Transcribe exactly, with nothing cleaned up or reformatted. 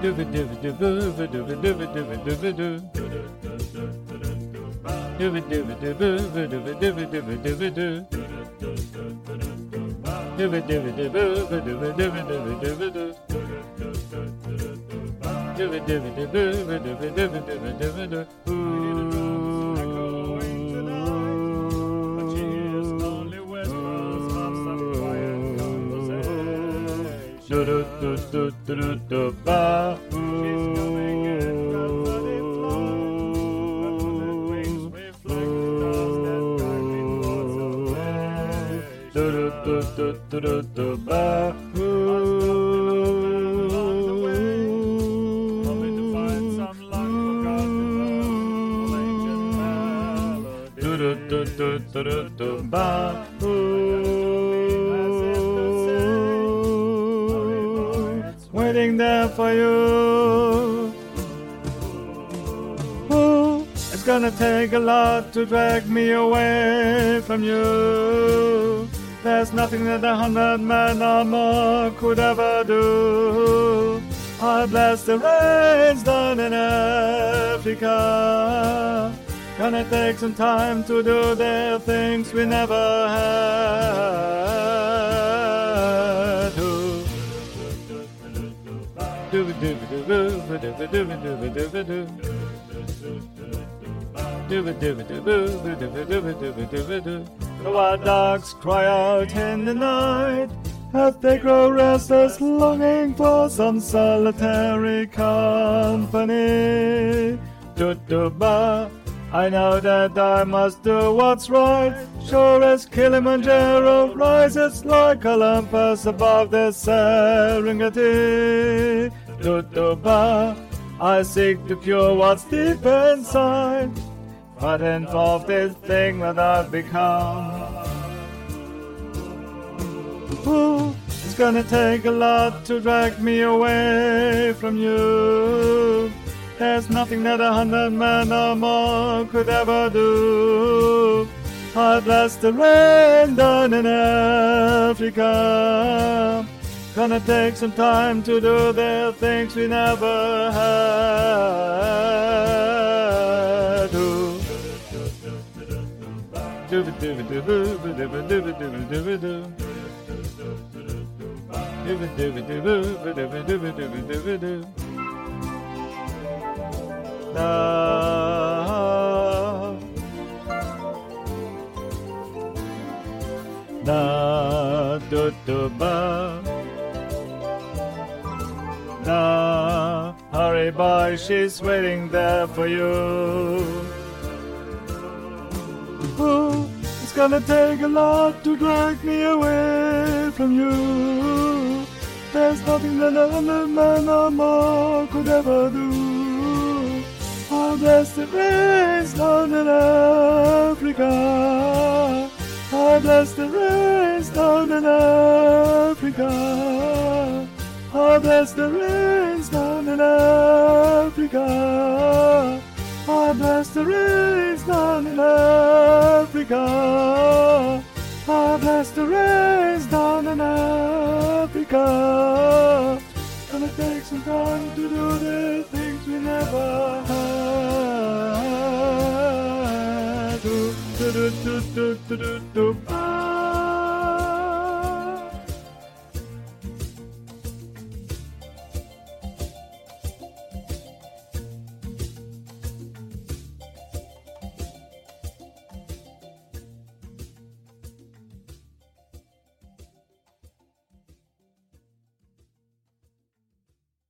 Waiting there for you. Ooh, it's gonna take a lot to drag me away from you. There's nothing that a hundred men or more could ever do. I bless the rains down in Africa. Gonna take some time to do the things we never had to. The wild dogs cry out in the night as they grow restless, longing for some solitary company. Do-do-ba, I know that I must do what's right. Sure as Kilimanjaro rises like Olympus above the Serengeti. Do-do-ba, I seek to cure what's deep inside, frightened of this thing that I've become. Ooh, it's gonna take a lot to drag me away from you. There's nothing that a hundred men or more could ever do. I bless the rain down in Africa. Gonna take some time to do the things we never had to. Na, na, do, do, ba. Na, hurry boy, she's waiting there for you. Oh, it's gonna take a lot to drag me away from you. There's nothing that another man or more could ever do. I bless the rains down in Africa. I bless the rains down in Africa. I bless the rains down in Africa. I bless the rains down in Africa. I bless the rains down in Africa. Gonna take some time to do the things we never had. Do, do, do, do, do, do, do, do.